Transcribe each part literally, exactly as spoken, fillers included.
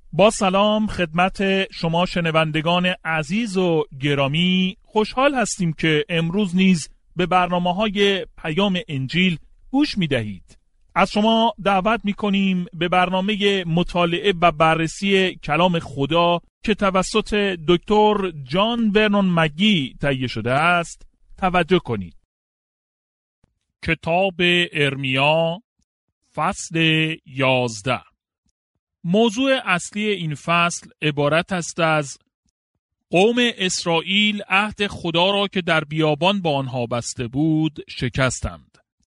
با سلام خدمت شما شنوندگان عزیز و گرامی، خوشحال هستیم که امروز نیز به برنامه‌های پیام انجیل گوش می‌دهید. از شما دعوت می‌کنیم به برنامه مطالعه و بررسی کلام خدا که توسط دکتر جان ورنون مگی تهیه شده است توجه کنید. کتاب ارمیا فصل یازده. موضوع اصلی این فصل عبارت است از قوم اسرائیل عهد خدا را که در بیابان با آنها بسته بود شکستند.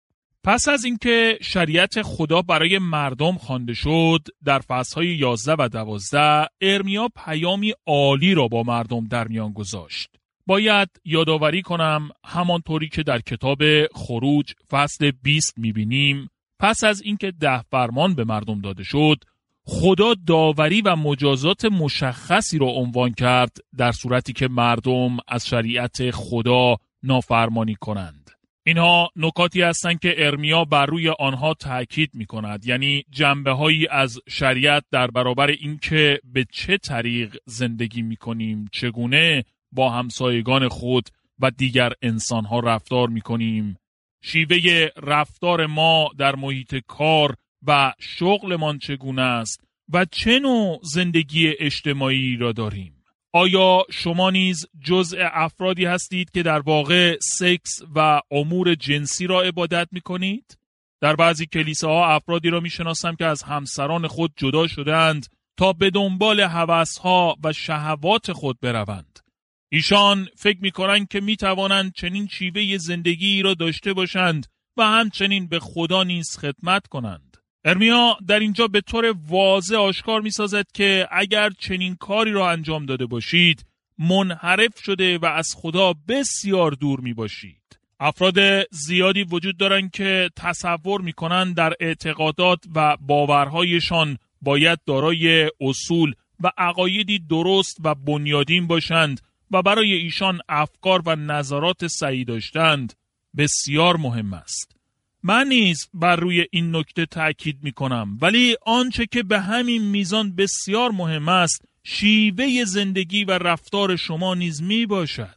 پس از اینکه شریعت خدا برای مردم خوانده شد، در فصل‌های یازده و دوازده ارمیا پیامی عالی را با مردم در میان گذاشت. باید یادآوری کنم همانطوری که در کتاب خروج فصل بیست می‌بینیم، پس از اینکه ده فرمان به مردم داده شد، خدا داوری و مجازات مشخصی را عنوان کرد در صورتی که مردم از شریعت خدا نافرمانی کنند. اینها نکاتی هستند که ارمیا بر روی آنها تأکید می کند، یعنی جنبه هایی از شریعت در برابر اینکه به چه طریق زندگی می کنیم، چگونه با همسایگان خود و دیگر انسان ها رفتار می کنیم، شیوه رفتار ما در محیط کار و شغلمان چگونه است و چه نوع زندگی اجتماعی را داریم. آیا شما نیز جزء افرادی هستید که در واقع سکس و امور جنسی را عبادت می کنید؟ در بعضی کلیساها افرادی را می شناسم که از همسران خود جدا شدند تا به دنبال هوسها و شهوات خود بروند. ایشان فکر می کنند که می توانند چنین شیوه زندگی را داشته باشند و همچنین به خدا نیز خدمت کنند. ارمیا در اینجا به طور واضح آشکار می سازد که اگر چنین کاری را انجام داده باشید، منحرف شده و از خدا بسیار دور می باشید. افراد زیادی وجود دارند که تصور می کنند در اعتقادات و باورهایشان باید دارای اصول و عقایدی درست و بنیادین باشند و برای ایشان افکار و نظرات صحیح داشتند بسیار مهم است. من نیز بر روی این نکته تأکید می کنم، ولی آنچه که به همین میزان بسیار مهم است شیوه زندگی و رفتار شما نیز می باشد.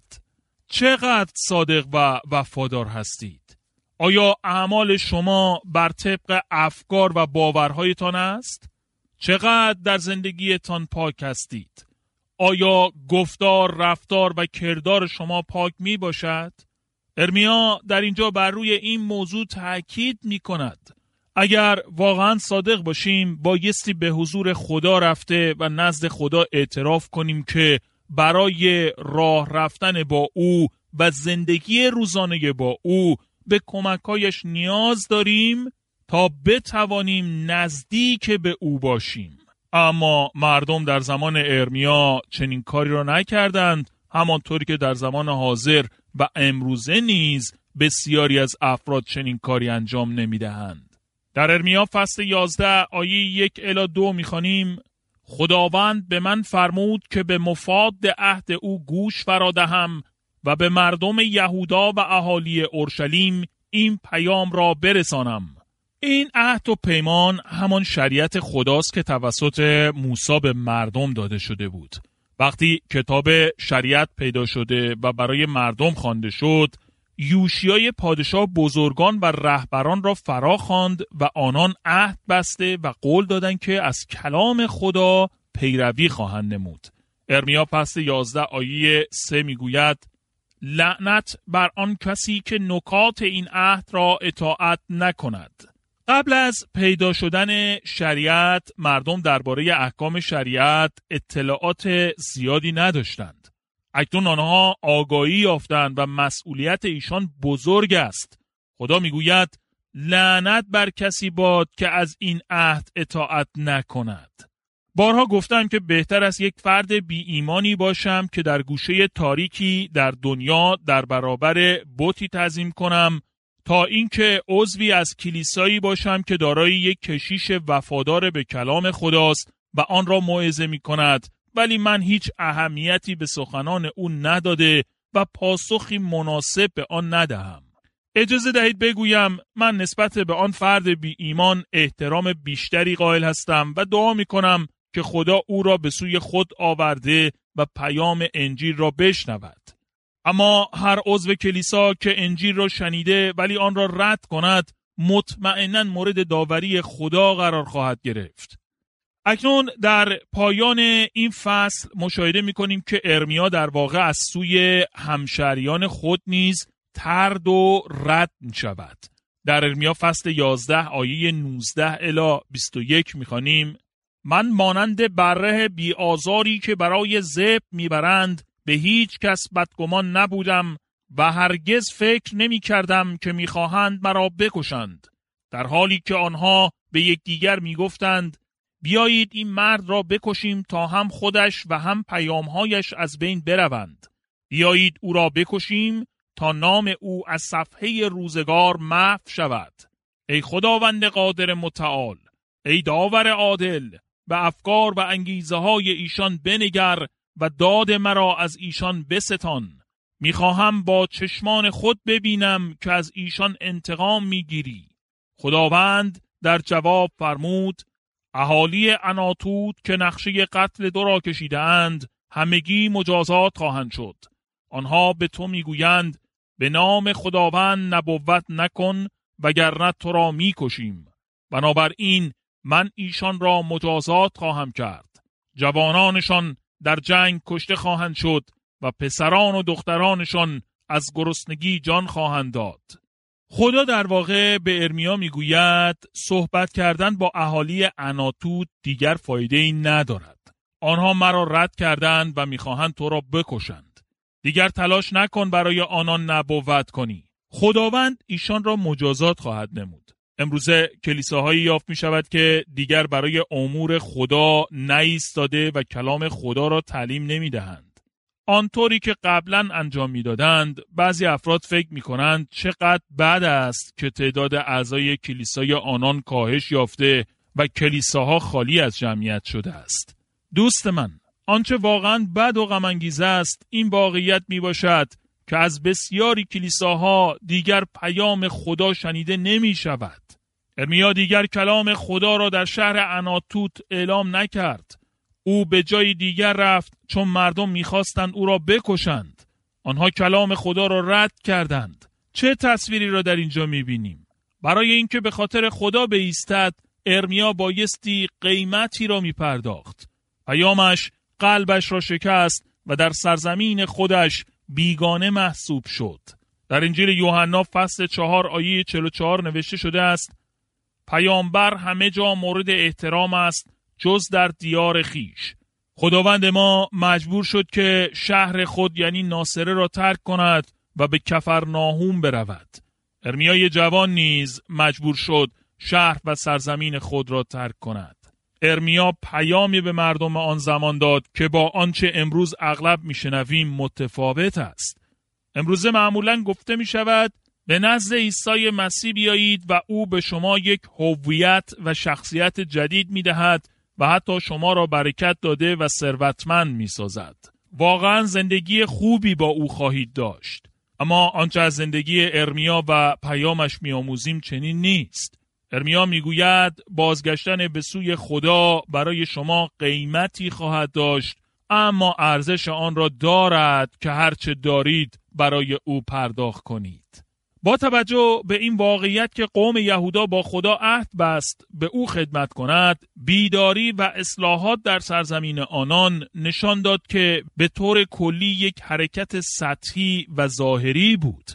چقدر صادق و وفادار هستید؟ آیا اعمال شما بر طبق افکار و باورهایتان است؟ چقدر در زندگیتان پاک هستید؟ آیا گفتار، رفتار و کردار شما پاک می باشد؟ ارمیا در اینجا بر روی این موضوع تأکید می کند. اگر واقعا صادق باشیم بایستی به حضور خدا رفته و نزد خدا اعتراف کنیم که برای راه رفتن با او و زندگی روزانه با او به کمکایش نیاز داریم تا بتوانیم نزدیک به او باشیم. اما مردم در زمان ارمیا چنین کاری را نکردند، همانطوری که در زمان حاضر و امروزه نیز بسیاری از افراد چنین کاری انجام نمیدهند. در ارمیا فصل یازده آیه یک الی دو میخوانیم: خداوند به من فرمود که به مفاد عهد او گوش فرادهم و به مردم یهودا و اهالی اورشلیم این پیام را برسانم. این عهد و پیمان همان شریعت خداست که توسط موسی به مردم داده شده بود. وقتی کتاب شریعت پیدا شده و برای مردم خوانده شد، یوشیای پادشاه بزرگان و رهبران را فرا خواند و آنان عهد بسته و قول دادند که از کلام خدا پیروی خواهند نمود. ارمیا فصل یازده آیه سه میگوید: لعنت بر آن کسی که نکات این عهد را اطاعت نکند. قبل از پیدا شدن شریعت مردم درباره احکام شریعت اطلاعات زیادی نداشتند. اکنون آنها آگاهی یافتند و مسئولیت ایشان بزرگ است. خدا میگوید لعنت بر کسی باد که از این عهد اطاعت نکند. بارها گفتم که بهتر است یک فرد بی ایمانی باشم که در گوشه تاریکی در دنیا در برابر بتی تعظیم کنم تا اینکه عضوی از کلیسایی باشم که دارای یک کشیش وفادار به کلام خداست و آن را موعظه می کند، ولی من هیچ اهمیتی به سخنان او نداده و پاسخی مناسب به آن ندهم. اجازه دهید بگویم من نسبت به آن فرد بی ایمان احترام بیشتری قائل هستم و دعا می کنم که خدا او را به سوی خود آورده و پیام انجیل را بشنود. اما هر عضو کلیسا که انجیل را شنیده ولی آن را رد کند، مطمئناً مورد داوری خدا قرار خواهد گرفت. اکنون در پایان این فصل مشاهده می‌کنیم که ارمیا در واقع از سوی همشهریان خود نیز طرد و رد می‌شود. در ارمیا فصل یازده آیه نوزده الی بیست و یک می‌خوانیم: من مانند بره بی آزاری که برای ذبح میبرند به هیچ کس بدگمان نبودم و هرگز فکر نمی کردم که میخواهند مرا بکشند، در حالی که آنها به یکدیگر میگفتند بیایید این مرد را بکشیم تا هم خودش و هم پیامهایش از بین بروند. بیایید او را بکشیم تا نام او از صفحه روزگار محو شود. ای خداوند قادر متعال، ای داور عادل، به افکار و انگیزه های ایشان بنگر و داد مرا از ایشان بستان. میخواهم با چشمان خود ببینم که از ایشان انتقام میگیری. خداوند در جواب فرمود: اهالی عناتوت که نقشه قتل دو را کشیده اند همگی مجازات خواهند شد. آنها به تو میگویند به نام خداوند نبوت نکن وگرنه تو را میکشیم. بنابراین من ایشان را مجازات خواهم کرد. جوانانشان در جنگ کشته خواهند شد و پسران و دخترانشان از گرسنگی جان خواهند داد. خدا در واقع به ارمیا میگوید صحبت کردن با اهالی عناتوت دیگر فایده ای ندارد. آنها مرا رد کردند و میخواهند تو را بکشند. دیگر تلاش نکن برای آنان نبوت کنی. خداوند ایشان را مجازات خواهد نمود. امروزه کلیساهایی یافت می شود که دیگر برای امور خدا نایستاده و کلام خدا را تعلیم نمی دهند. آنطوری که قبلا انجام می دادند، بعضی افراد فکر می کنند چقدر بد است که تعداد اعضای کلیسای آنان کاهش یافته و کلیساها خالی از جمعیت شده است. دوست من، آنچه واقعا بد و غم انگیز است این واقعیت می باشد که از بسیاری کلیساها دیگر پیام خدا شنیده نمی شود. ارمیا دیگر کلام خدا را در شهر عناتوت اعلام نکرد. او به جای دیگر رفت چون مردم می‌خواستند او را بکشند. آنها کلام خدا را رد کردند. چه تصویری را در اینجا می‌بینیم؟ برای اینکه به خاطر خدا بایستد، ارمیا بایستی قیمتی را می‌پرداخت. پیامش قلبش را شکست و در سرزمین خودش بیگانه محسوب شد. در انجیل یوحنا فصل چهار آیه چهل و چهار نوشته شده است: پیامبر همه جا مورد احترام است جز در دیار خیش. خداوند ما مجبور شد که شهر خود یعنی ناصره را ترک کند و به کفرناهوم برود. ارمیای جوان نیز مجبور شد شهر و سرزمین خود را ترک کند. ارمیا پیامی به مردم آن زمان داد که با آنچه امروز اغلب میشنویم متفاوت است. امروزه معمولاً گفته می شود به نزد عیسی مسیح بیایید و او به شما یک هویت و شخصیت جدید می دهد و حتی شما را برکت داده و ثروتمند می سازد. واقعاً زندگی خوبی با او خواهید داشت. اما آنچه از زندگی ارمیا و پیامش می آموزیم چنین نیست. ارمیا می گوید بازگشتن به سوی خدا برای شما قیمتی خواهد داشت، اما ارزش آن را دارد که هرچه دارید برای او پرداخت کنید. با توجه به این واقعیت که قوم یهودا با خدا عهد بست به او خدمت کند، بیداری و اصلاحات در سرزمین آنان نشان داد که به طور کلی یک حرکت سطحی و ظاهری بود.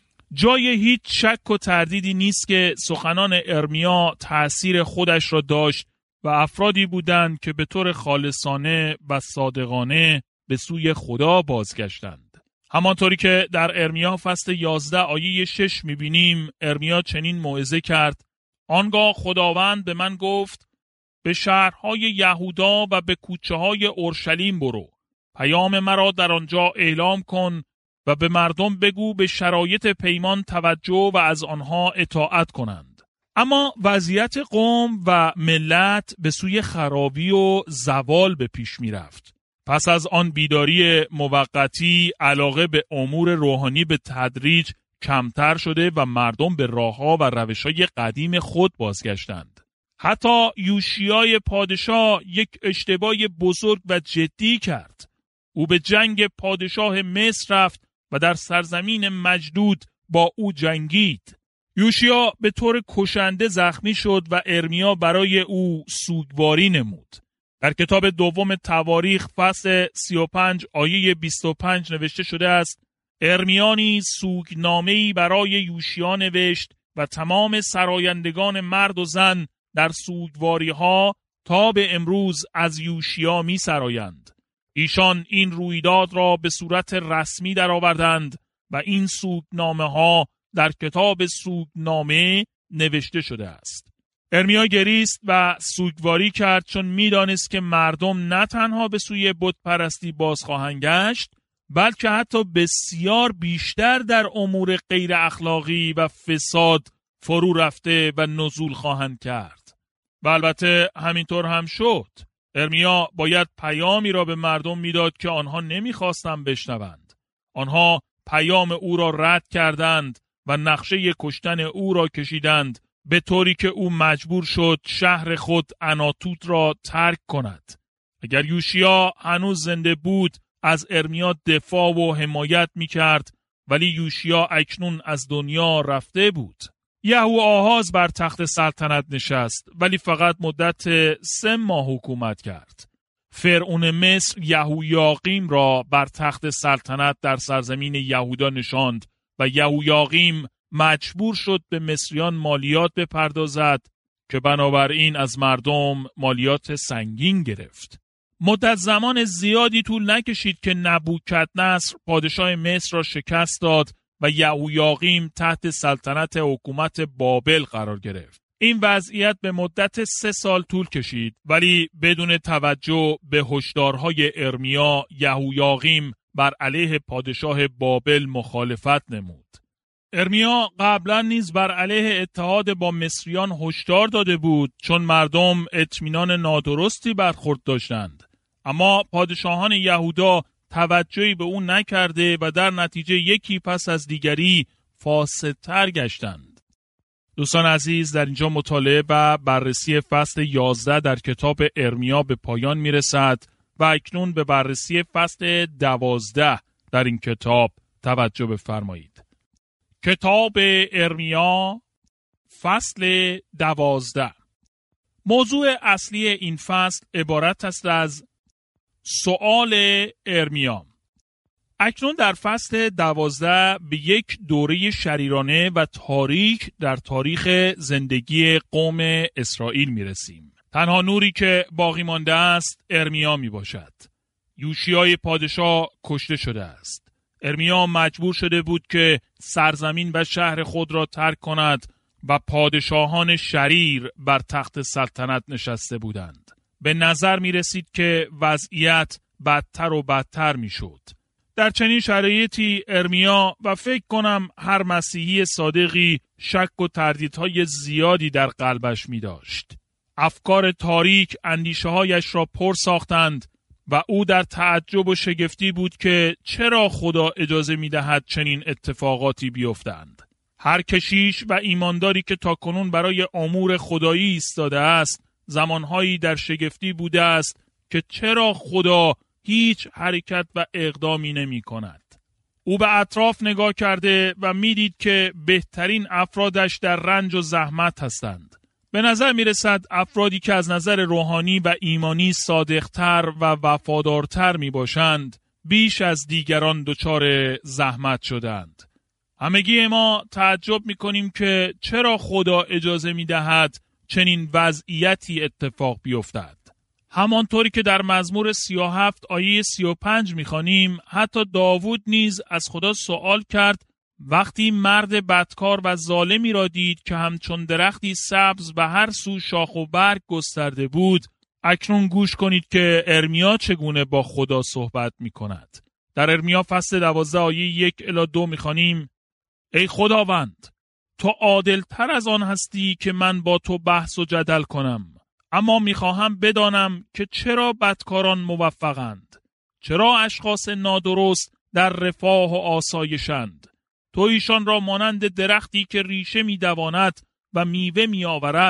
جای هیچ شک و تردیدی نیست که سخنان ارمیا تأثیر خودش را داشت و افرادی بودند که به طور خالصانه و صادقانه به سوی خدا بازگشتند. همانطوری که در ارمیا فصل یازده آیه شش می‌بینیم، ارمیا چنین موعظه کرد: آنگاه خداوند به من گفت به شهرهای یهودا و به کوچه‌های اورشلیم برو، پیام مرا در آنجا اعلام کن و به مردم بگو به شرایط پیمان توجه و از آنها اطاعت کنند. اما وضعیت قوم و ملت به سوی خرابی و زوال به پیش می رفت. پس از آن بیداری موقتی، علاقه به امور روحانی به تدریج کمتر شده و مردم به راه‌ها و روش‌های قدیم خود بازگشتند. حتی یوشیای پادشاه یک اشتباه بزرگ و جدی کرد. او به جنگ پادشاه مصر رفت و در سرزمین مجدود با او جنگید. یوشیا به طور کشنده زخمی شد و ارمیا برای او سوگواری نمود. در کتاب دوم تواریخ فصل سی و پنج آیه بیست و پنج نوشته شده است: ارمیا نیز سوگنامه‌ای برای یوشیا نوشت و تمام سرایندگان مرد و زن در سوگواری‌ها تا به امروز از یوشیا می سرایند. ایشان این رویداد را به صورت رسمی درآوردند و این سوگنامه‌ها در کتاب سوگنامه نوشته شده است. ارمیا گریست و سوگواری کرد، چون می‌دانست که مردم نه تنها به سوی بت پرستی باز خواهند گشت، بلکه حتی بسیار بیشتر در امور غیر اخلاقی و فساد فرو رفته و نزول خواهند کرد. و البته همینطور هم شد. ارمیا باید پیامی را به مردم میداد که آنها نمیخواستند بشنوند. آنها پیام او را رد کردند و نقشه کشتن او را کشیدند، به طوری که او مجبور شد شهر خود عناتوت را ترک کند. اگر یوشیا هنوز زنده بود از ارمیا دفاع و حمایت میکرد، ولی یوشیا اکنون از دنیا رفته بود. یهوآحاز بر تخت سلطنت نشست، ولی فقط مدت سه ماه حکومت کرد. فرعون مصر یهویاقیم را بر تخت سلطنت در سرزمین یهودا نشاند و یهویاقیم مجبور شد به مصریان مالیات بپردازد که بنابراین از مردم مالیات سنگین گرفت. مدت زمان زیادی طول نکشید که نبوکدنصر پادشاه مصر را شکست داد و یهویاقیم تحت سلطنت حکومت بابل قرار گرفت. این وضعیت به مدت سه سال طول کشید، ولی بدون توجه به هشدارهای ارمیا، یهویاقیم بر علیه پادشاه بابل مخالفت نمود. ارمیا قبلا نیز بر علیه اتحاد با مصریان هشدار داده بود، چون مردم اطمینان نادرستی برخورد داشتند. اما پادشاهان یهودا توجهی به او نکرده و در نتیجه یکی پس از دیگری فاسدتر گشتند. دوستان عزیز، در اینجا مطالعه و بررسی فصل یازده در کتاب ارمیا به پایان می رسد و اکنون به بررسی فصل دوازده در این کتاب توجه بفرمایید. کتاب ارمیا فصل دوازده. موضوع اصلی این فصل عبارت است از سؤال ارمیا. اکنون در فصل دوازده به یک دوره شریرانه و تاریک در تاریخ زندگی قوم اسرائیل می رسیم. تنها نوری که باقی مانده است ارمیا می باشد. یوشیای پادشاه کشته شده است. ارمیا مجبور شده بود که سرزمین و شهر خود را ترک کند و پادشاهان شریر بر تخت سلطنت نشسته بودند. به نظر می رسید که وضعیت بدتر و بدتر می شد. در چنین شرایطی ارمیا و فکر کنم هر مسیحی صادقی شک و تردیدهای زیادی در قلبش می داشت. افکار تاریک اندیشه هایش را پر ساختند و او در تعجب و شگفتی بود که چرا خدا اجازه می دهد چنین اتفاقاتی بیفتند. هر کشیش و ایمانداری که تاکنون برای امور خدایی ایستاده است، زمانهایی در شگفتی بوده است که چرا خدا هیچ حرکت و اقدامی نمی کند. او به اطراف نگاه کرده و می دید که بهترین افرادش در رنج و زحمت هستند. به نظر می رسد افرادی که از نظر روحانی و ایمانی صادقتر و وفادارتر می باشند بیش از دیگران دچار زحمت شدند. همگی ما تعجب می کنیم که چرا خدا اجازه می دهد چنین وضعیتی اتفاق بیفتد. همانطوری که در مزمور سی و هفت آیه سی و پنج می‌خوانیم، حتی داوود نیز از خدا سوال کرد وقتی مرد بدکار و ظالمی را دید که همچون درختی سبز و هر سو شاخ و برگ گسترده بود. اکنون گوش کنید که ارمیا چگونه با خدا صحبت می‌کند. در ارمیا فصل دوازده آیه یک الی دو می‌خوانیم: ای خداوند، تو عادل‌تر از آن هستی که من با تو بحث و جدل کنم. اما میخواهم بدانم که چرا بدکاران موفقند، چرا اشخاص نادرست در رفاه و آسایشند. تو ایشان را مانند درختی که ریشه میدواند و میوه میآورد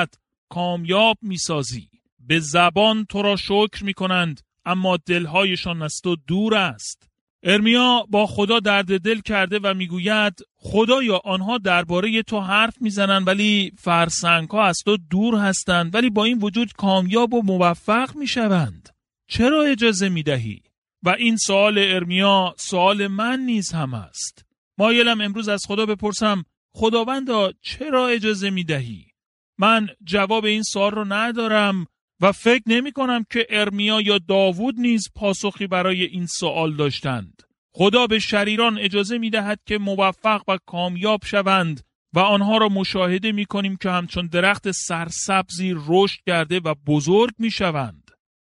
کامیاب می‌سازی. به زبان تو را شکر می‌کنند اما دل‌هایشان از تو دور است. ارمیا با خدا درد دل کرده و میگوید خدایا آنها درباره تو حرف میزنند ولی فرسنگ‌ها از تو دور هستند، ولی با این وجود کامیاب و موفق میشوند. چرا اجازه میدهی؟ و این سوال ارمیا سوال من نیز هم است. مایلم امروز از خدا بپرسم خداوندا چرا اجازه میدهی؟ من جواب این سوال رو ندارم و فکر نمی کنم که ارمیا یا داوود نیز پاسخی برای این سوال داشتند. خدا به شریران اجازه می دهد که موفق و کامیاب شوند و آنها را مشاهده می کنیم که همچون درخت سرسبزی رشد کرده و بزرگ می شوند.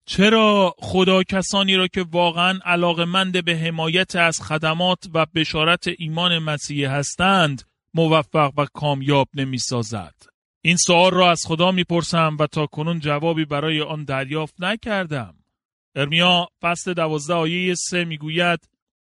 چرا خدا کسانی را که واقعا علاقه‌مند به حمایت از خدمات و بشارت ایمان مسیحی هستند موفق و کامیاب نمی سازد؟ این سوال را از خدا میپرسم و تا کنون جوابی برای آن دریافت نکردم. ارمیا فصل دوازده آیه سه میگوید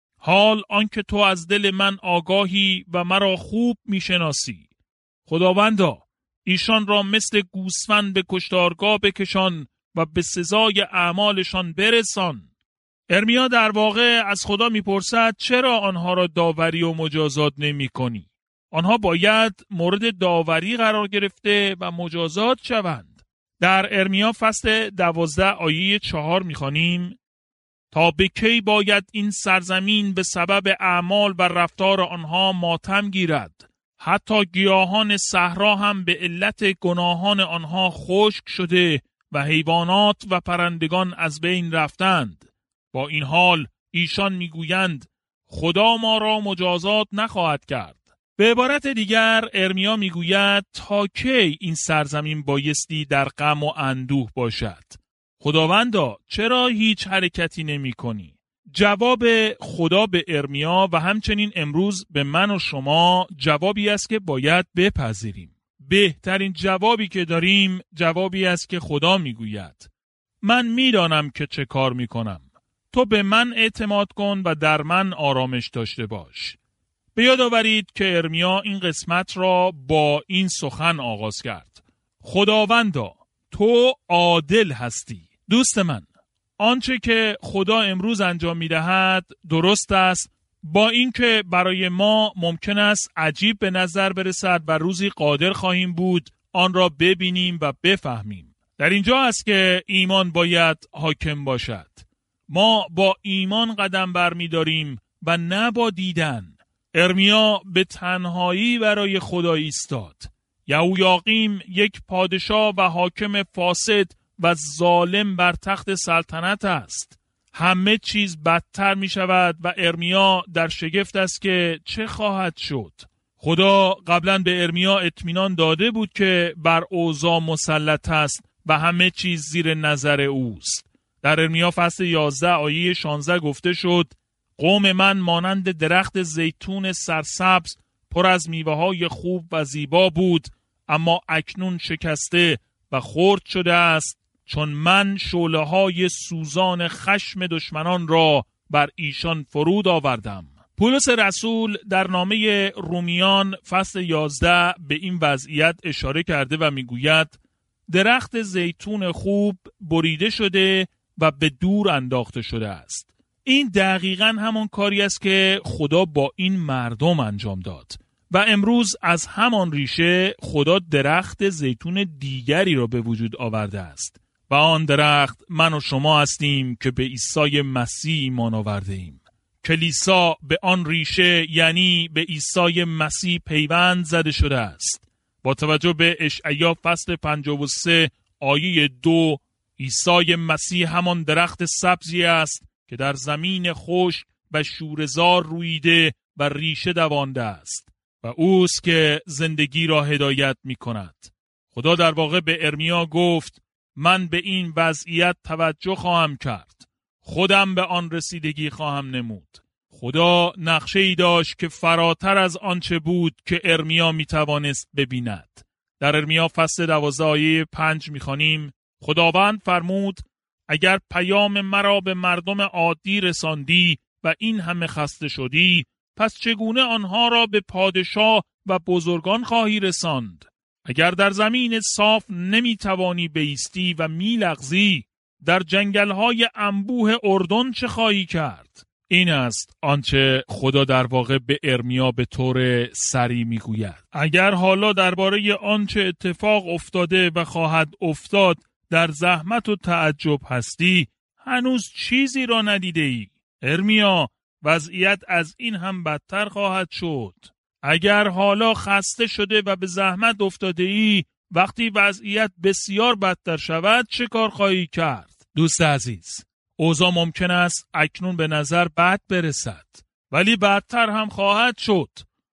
حال آنکه تو از دل من آگاهی و مرا خوب میشناسی. خداوندا ایشان را مثل گوسفند به کشتارگاه بکشان و به سزای اعمالشان برسان. ارمیا در واقع از خدا میپرسد چرا آنها را داوری و مجازات نمی کنی؟ آنها باید مورد داوری قرار گرفته و مجازات شوند. در ارمیا فصل دوازده آیه چهار میخوانیم تا به کی باید این سرزمین به سبب اعمال و رفتار آنها ماتم گیرد؟ حتی گیاهان صحرا هم به علت گناهان آنها خشک شده و حیوانات و پرندگان از بین رفتند. با این حال ایشان میگویند خدا ما را مجازات نخواهد کرد. به عبارت دیگر ارمیا میگوید تا کی این سرزمین بایستی در غم و اندوه باشد؟ خداوندا چرا هیچ حرکتی نمی کنی؟ جواب خدا به ارمیا و همچنین امروز به من و شما جوابی است که باید بپذیریم. بهترین جوابی که داریم جوابی است که خدا میگوید من میدانم که چه کار میکنم. تو به من اعتماد کن و در من آرامش داشته باش. به یاد آورید که ارمیا این قسمت را با این سخن آغاز کرد. خداوندا تو عادل هستی. دوست من، آنچه که خدا امروز انجام می‌دهد درست است، با اینکه برای ما ممکن است عجیب به نظر برسد و روزی قادر خواهیم بود آن را ببینیم و بفهمیم. در اینجا است که ایمان باید حاکم باشد. ما با ایمان قدم برمی‌داریم و نه با دیدن. ارمیا به تنهایی برای خدا ایستاد. یهویاقیم یک پادشاه و حاکم فاسد و ظالم بر تخت سلطنت است. همه چیز بدتر می شود و ارمیا در شگفت است که چه خواهد شد. خدا قبلا به ارمیا اطمینان داده بود که بر اوضاع مسلط است و همه چیز زیر نظر اوست. در ارمیا فصل یازده آیه شانزده گفته شد قوم من مانند درخت زیتون سرسبز پر از میوه‌های خوب و زیبا بود، اما اکنون شکسته و خرد شده است، چون من شعله‌های سوزان خشم دشمنان را بر ایشان فرود آوردم. پولس رسول در نامه رومیان فصل یازده به این وضعیت اشاره کرده و میگوید درخت زیتون خوب بریده شده و به دور انداخته شده است. این دقیقاً همان کاری است که خدا با این مردم انجام داد و امروز از همان ریشه خدا درخت زیتون دیگری را به وجود آورده است و آن درخت من و شما هستیم که به عیسی مسیح ایمان آورده ایم. کلیسا به آن ریشه یعنی به عیسی مسیح پیوند زده شده است. با توجه به اشعیا فصل پنجاه و سه آیه دو، عیسی مسیح همان درخت سبزی است که در زمین خشک و شوره‌زار رویده و ریشه دوانده است و اوست که زندگی را هدایت می کند. خدا در واقع به ارمیا گفت من به این وضعیت توجه خواهم کرد. خودم به آن رسیدگی خواهم نمود. خدا نقشه ای داشت که فراتر از آنچه بود که ارمیا می توانست ببیند. در ارمیا فصل دوازده آیه پنج می خوانیم خداوند فرمود اگر پیام مرا به مردم عادی رساندی و این همه خسته شدی، پس چگونه آنها را به پادشاه و بزرگان خواهی رساند؟ اگر در زمین صاف نمیتوانی بایستی و میلغزی، در جنگل‌های انبوه اردن چه خواهی کرد؟ این است آنچه خدا در واقع به ارمیا به طور سری میگوید. اگر حالا درباره آنچه اتفاق افتاده و خواهد افتاد در زحمت و تعجب هستی، هنوز چیزی را ندیده ای. ارمیا، وضعیت از این هم بدتر خواهد شد. اگر حالا خسته شده و به زحمت افتاده ای، وقتی وضعیت بسیار بدتر شود چه کار خواهی کرد؟ دوست عزیز، اوضاع ممکن است اکنون به نظر بد برسد، ولی بدتر هم خواهد شد.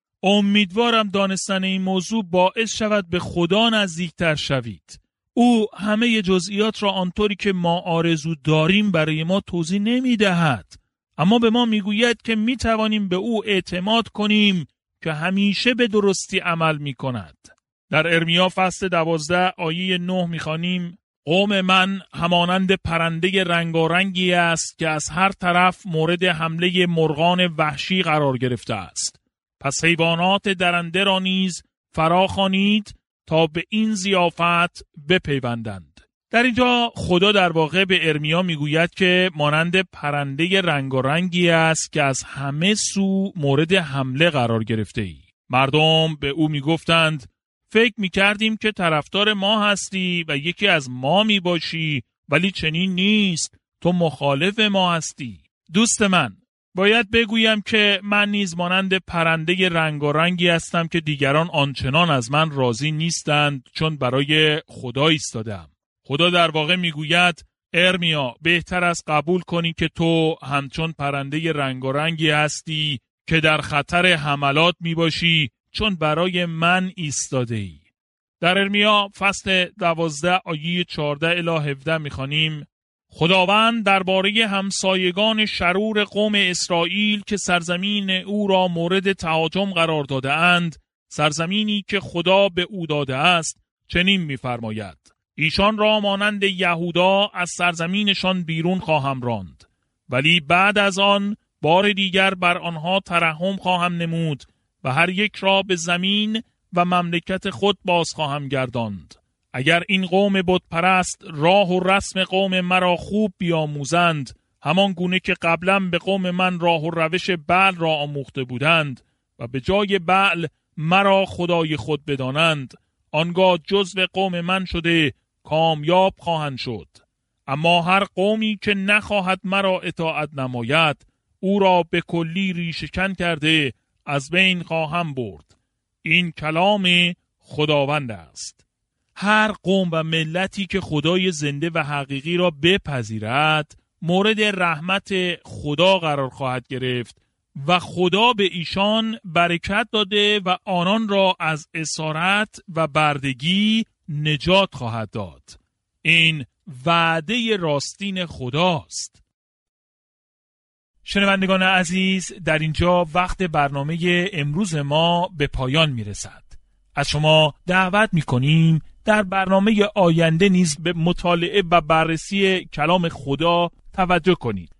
امیدوارم دانستن این موضوع باعث شود به خدا نزدیکتر شوید. او همه جزئیات را آنطوری که ما آرزو داریم برای ما توضیح نمی دهد، اما به ما می گوید که می توانیم به او اعتماد کنیم که همیشه به درستی عمل می کند. در ارمیا فصل دوازده آیه نه می خوانیم: قوم من همانند پرنده رنگارنگی است که از هر طرف مورد حمله مرغان وحشی قرار گرفته است. پس حیوانات درنده را نیز فراخوانید تا به این ضیافت بپیوندند. در اینجا خدا در واقع به ارمیا میگوید که مانند پرنده رنگارنگی است که از همه سو مورد حمله قرار گرفته ای. مردم به او میگفتند: فکر میکردیم که طرفدار ما هستی و یکی از ما میباشی، ولی چنین نیست، تو مخالف ما هستی. دوست من، باید بگویم که من نیز مانند پرنده رنگارنگی هستم که دیگران آنچنان از من راضی نیستند، چون برای خدا ایستادم. خدا در واقع میگوید: ارمیا، بهتر است قبول کنی که تو همچون پرنده رنگارنگی هستی که در خطر حملات میباشی، چون برای من ایستاده ای. در ارمیا فصل دوازده آیه چهارده الی هفده میخوانیم: خداوند درباره همسایگان شرور قوم اسرائیل که سرزمین او را مورد تهاجم قرار داده اند، سرزمینی که خدا به او داده است، چنین می‌فرماید: ایشان را مانند یهودا از سرزمینشان بیرون خواهم راند، ولی بعد از آن بار دیگر بر آنها ترحم خواهم نمود و هر یک را به زمین و مملکت خود باز خواهم گرداند. اگر این قوم بت پرست راه و رسم قوم مرا خوب بیاموزند، همان گونه که قبلا به قوم من راه و روش بعل را آموخته بودند و به جای بعل مرا خدای خود بدانند، آنگاه جزو قوم من شده کامیاب خواهند شد. اما هر قومی که نخواهد مرا اطاعت نماید، او را به کلی ریشه‌کن کرده از بین خواهم برد. این کلام خداوند است. هر قوم و ملتی که خدای زنده و حقیقی را بپذیرد، مورد رحمت خدا قرار خواهد گرفت و خدا به ایشان برکت داده و آنان را از اسارت و بردگی نجات خواهد داد. این وعده راستین خداست. شنوندگان عزیز، در اینجا وقت برنامه امروز ما به پایان میرسد. از شما دعوت میکنیم در برنامه آینده نیز به مطالعه و بررسی کلام خدا توجه کنید.